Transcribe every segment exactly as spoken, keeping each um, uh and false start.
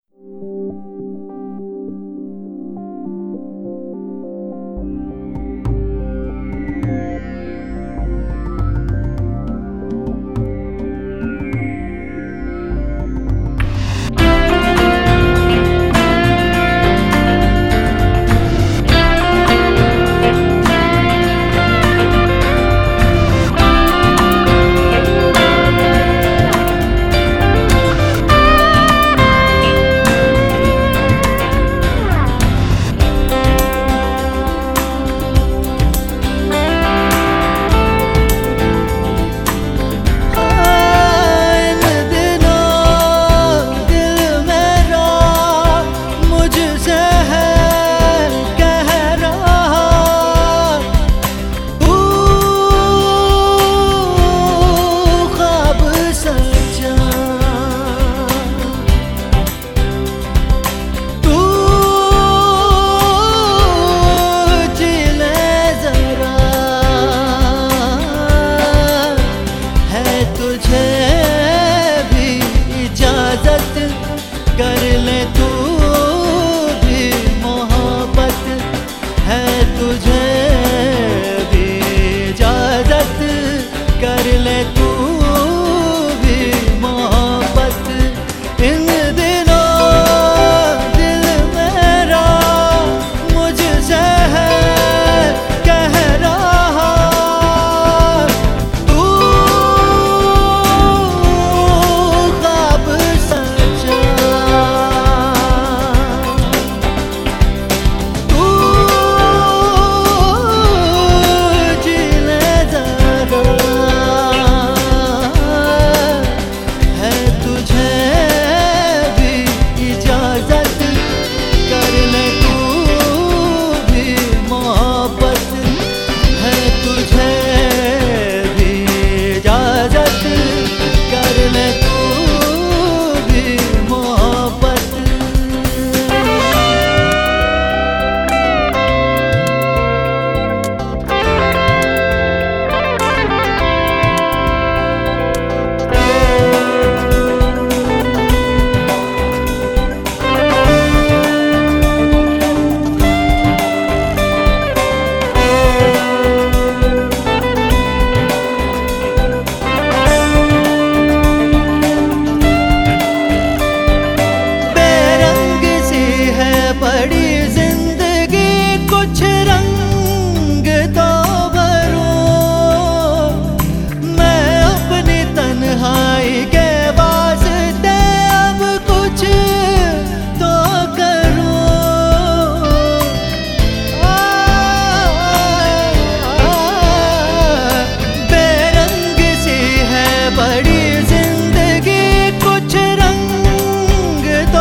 कर ले तू भी मोहब्बत है, तुझे भी इजाजत कर ले तू भी मोहब्बत। इन दिनों दिल मेरा मुझसे है कह रहा, तू ख्वाब सचा, तू जी ले जरा, है तुझे भी इजाजत कर ले तू भी मोहब्बत है, तुझे भी इजाजत कर ले तू भी मोहब्बत। बेरंग सी है बड़ी जिंदगी, कुछ रंग तो भरूं मैं अपनी तन्हाई के वास्ते, अब कुछ तो करूं। आ, बेरंग सी है बड़ी जिंदगी, कुछ रंग तो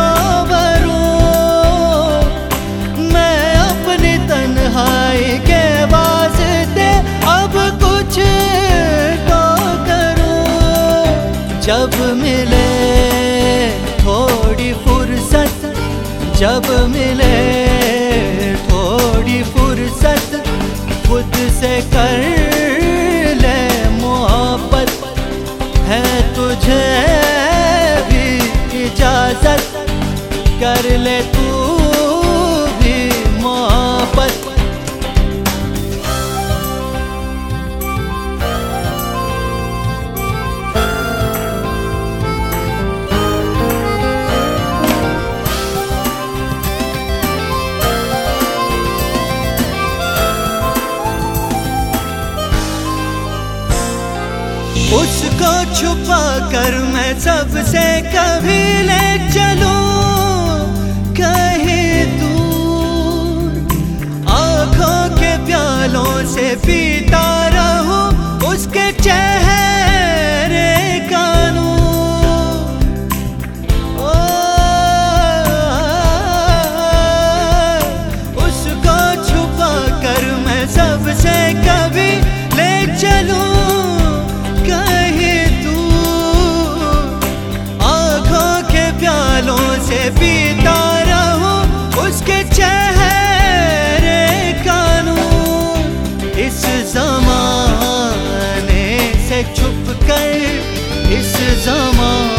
भरूं मैं अपनी तन्हाई के वास्ते, अब कुछ तो करूं। जब मिले थोड़ी फुर्सत, जब मिले थोड़ी फुर्सत, खुद से कर ले मोहब्बत है, तुझे भी इजाजत कर ले तू भी मोहब्बत। उसको छुपा कर मैं सबसे कभी ले चलूं कहीं दूर, आँखों के प्यालों से पीता रहूं उसके चेहरे का नूर। ओ, उसको छुपा कर मैं सबसे कभी ले चलूं कहीं दूर, आँखों के प्यालों से पीता रहूं उसके चेहरे का नूर। इस ज़माने से छुप कर, इस ज़माने